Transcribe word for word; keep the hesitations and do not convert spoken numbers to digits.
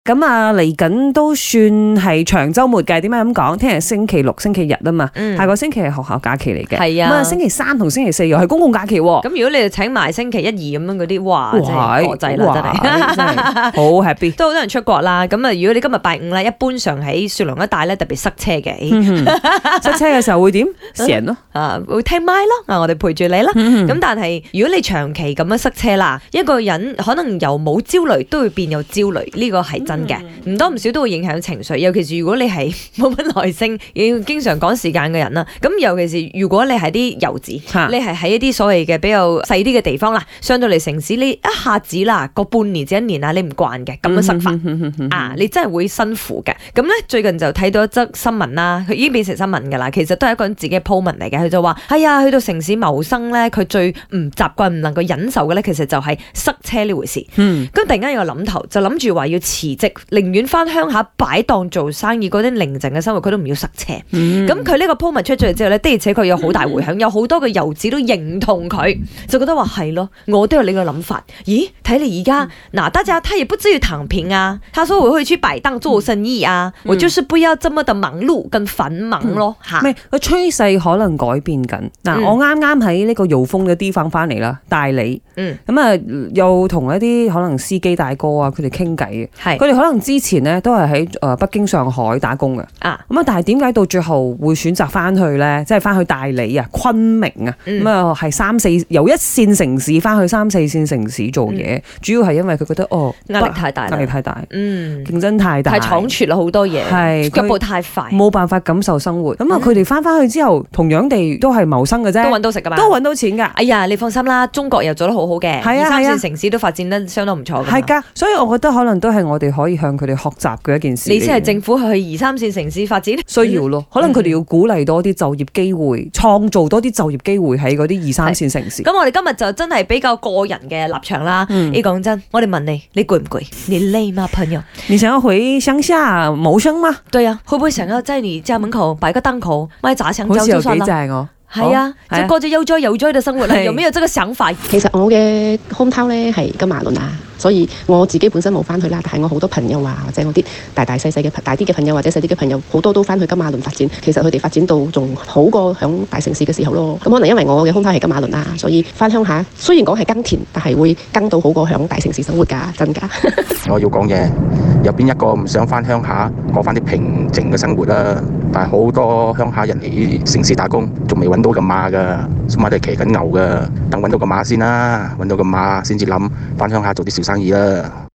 咁啊，嚟緊都算係長週末嘅。點解咁講？聽日星期六、星期日啊嘛，嗯、下個星期係學校假期嚟嘅。係啊，咁啊，星期三同星期四又係公共假期喎。咁如果你哋請埋星期一、二咁樣嗰啲，哇，真係國際啦，真係好 happy。都好多人出國啦。咁啊，如果你今日拜五啦，一般上喺雪隆一帶咧特別塞車嘅。嗯、塞車嘅時候會點？成咯，啊，會聽麥咯。啊，我哋陪住你啦。咁、嗯、但係如果你長期咁樣塞車啦，一個人可能由冇焦慮都會變有焦慮，呢、這個係真嘅，唔多唔少都會影響情緒，尤其是如果你係冇乜耐性，要經常趕時間嘅人啦。咁尤其是如果你係啲遊子，你係喺一啲所謂嘅比較細啲嘅地方啦，上到嚟城市，你一下子啦個半年至一年啊，你唔慣嘅咁樣塞法啊，你真係會辛苦嘅。咁咧最近就睇到一則新聞啦，佢已經變成新聞噶啦，其實都係一個人自己嘅 po 文嚟嘅，佢就話係啊，去到城市謀生咧，佢最唔習慣、唔能夠忍受嘅咧，其實就係塞車呢回事。咁、嗯、突然間有個諗頭，就諗住話要辭職。寧願翻鄉下擺檔做生意，嗰啲寧靜嘅生活，佢都唔要塞車。咁佢呢個 po 文出咗嚟之後咧，的而且確有好大回響，有好多嘅遊子都認同佢，就覺得話係咯，我都有呢個諗法。咦，睇你而家嗱，大家他也不至於躺平啊。他說我會去擺檔做生意啊，嗯、我就是不要這麼的忙碌跟繁忙咯吓。唔係個趨勢可能改變緊。嗱、嗯，我啱啱喺呢個搖風嘅地方翻嚟啦，大理。嗯，咁啊又同一啲可能司機大哥啊，佢哋傾偈嘅，係佢哋可能之前咧都係喺誒北京、上海打工嘅，啊咁啊，但係點解到最後會選擇翻去咧？即係翻去大理啊、昆明啊，咁啊係三四由一線城市翻去三四線城市做嘢，嗯、主要係因為佢覺得哦壓力太大，壓力太大，嗯，競爭太大，太倉促啦，好多嘢，係腳步太快，冇辦法感受生活。咁啊，佢哋翻翻去之後，同樣地都係謀生嘅啫，都揾到食噶嘛，都揾到錢噶。哎呀，你放心啦，中國又做得好好嘅，係啊，二三線城市都發展得相當唔錯嘅，係噶，所以我覺得可能都係我哋可以向佢哋學習嘅一件事。你先係政府去二三線城市發展，需要咯。可能佢哋要鼓勵多啲就業機會，創造多啲就業機會喺嗰啲二三線城市。咁我哋今日就真係比較個人嘅立場啦。你講真，我哋問你，你攰唔攰？你累嗎，朋友？你想要回鄉下謀生嗎？對啊，會唔會想要在你家門口擺個檔口賣炸香蕉就算啦？好似有幾正哦。係啊，即係過住悠哉悠哉嘅生活啦。有冇有這個想法？ 其實我嘅 hometown 咧係金馬崙啊，所以我自己本身冇翻去啦，但係我好多朋友啊，或者我啲大大細細嘅大啲嘅朋友或者細啲嘅朋友，好多都翻去金馬崙發展。其實佢哋發展到仲好過響大城市嘅時候咯。咁可能因為我嘅 hometown 係金馬崙啊，所以翻鄉下雖然講係耕田，但係會耕到好過響大城市生活㗎，真㗎。 我要講嘢，有邊一個唔想翻鄉下過翻啲平靜嘅生活啦？但係好多鄉下人嚟城市打工，仲未揾到個馬㗎，起碼都係騎緊牛㗎。等揾到個馬先啦，揾到個馬先至諗翻鄉下做啲小生意啦。